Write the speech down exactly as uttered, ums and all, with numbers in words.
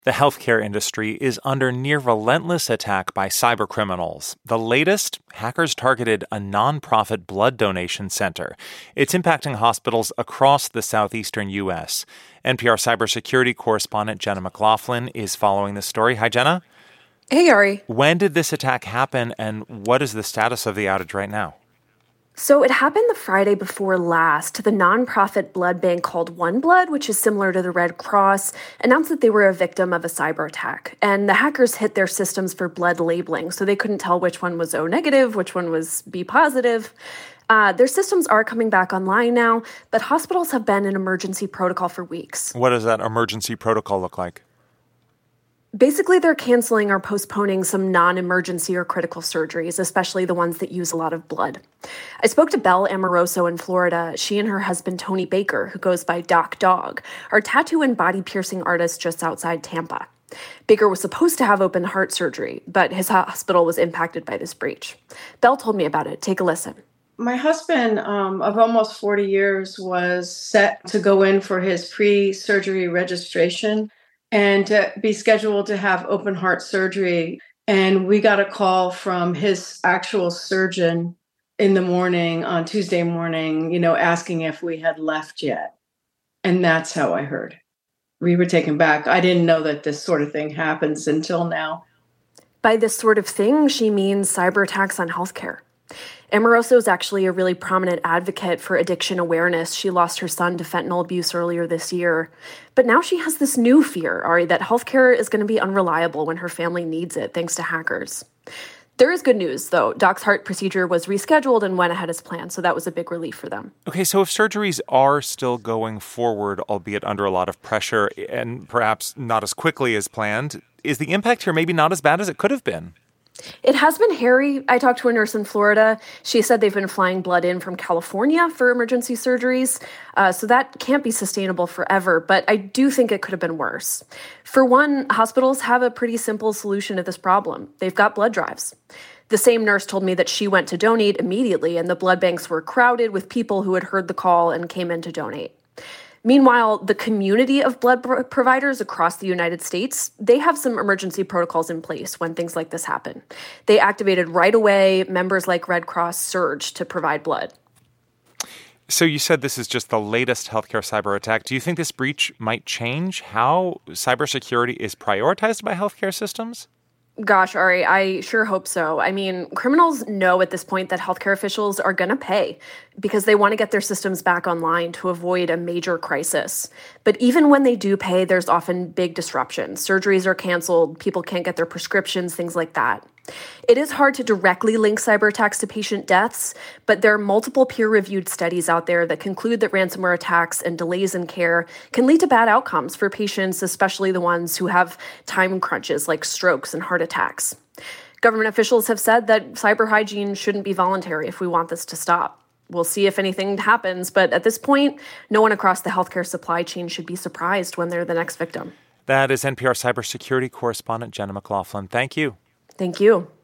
The healthcare industry is under near relentless attack by cybercriminals. The latest, hackers targeted a nonprofit blood donation center. It's impacting hospitals across the southeastern U S. N P R cybersecurity correspondent Jenna McLaughlin is following the story. Hi, Jenna. Hey, Ari. When did this attack happen, and what is the status of the outage right now? So it happened the Friday before last. The nonprofit blood bank called OneBlood, which is similar to the Red Cross, announced that they were a victim of a cyber attack. And the hackers hit their systems for blood labeling, so they couldn't tell which one was O negative, which one was B positive. Uh, their systems are coming back online now, but hospitals have been in emergency protocol for weeks. What does that emergency protocol look like? Basically, they're canceling or postponing some non-emergency or critical surgeries, especially the ones that use a lot of blood. I spoke to Belle Amoroso in Florida. She and her husband, Tony Baker, who goes by Doc Dog, are tattoo and body piercing artists just outside Tampa. Baker was supposed to have open heart surgery, but his hospital was impacted by this breach. Belle told me about it. Take a listen. My husband um, of almost forty years was set to go in for his pre-surgery registration and to be scheduled to have open heart surgery. And we got a call from his actual surgeon in the morning, on Tuesday morning, you know, asking if we had left yet. And that's how I heard. We were taken back. I didn't know that this sort of thing happens until now. By this sort of thing, she means cyber attacks on healthcare. Amoroso is actually a really prominent advocate for addiction awareness. She lost her son to fentanyl abuse earlier this year. But now she has this new fear, Ari, that healthcare is going to be unreliable when her family needs it, thanks to hackers. There is good news, though. Doc's heart procedure was rescheduled and went ahead as planned, so that was a big relief for them. Okay, so if surgeries are still going forward, albeit under a lot of pressure and perhaps not as quickly as planned, is the impact here maybe not as bad as it could have been? It has been hairy. I talked to a nurse in Florida. She said they've been flying blood in from California for emergency surgeries. Uh, so that can't be sustainable forever, but I do think it could have been worse. For one, hospitals have a pretty simple solution to this problem. They've got blood drives. The same nurse told me that she went to donate immediately, and the blood banks were crowded with people who had heard the call and came in to donate. Meanwhile, the community of blood pro- providers across the United States, they have some emergency protocols in place when things like this happen. They activated right away. Members like Red Cross surged to provide blood. So you said this is just the latest healthcare cyber attack. Do you think this breach might change how cybersecurity is prioritized by healthcare systems? Gosh, Ari, I sure hope so. I mean, criminals know at this point that healthcare officials are going to pay because they want to get their systems back online to avoid a major crisis. But even when they do pay, there's often big disruptions. Surgeries are canceled, people can't get their prescriptions, things like that. It is hard to directly link cyber attacks to patient deaths, but there are multiple peer-reviewed studies out there that conclude that ransomware attacks and delays in care can lead to bad outcomes for patients, especially the ones who have time crunches like strokes and heart attacks. Government officials have said that cyber hygiene shouldn't be voluntary if we want this to stop. We'll see if anything happens, but at this point, no one across the healthcare supply chain should be surprised when they're the next victim. That is N P R cybersecurity correspondent Jenna McLaughlin. Thank you. Thank you.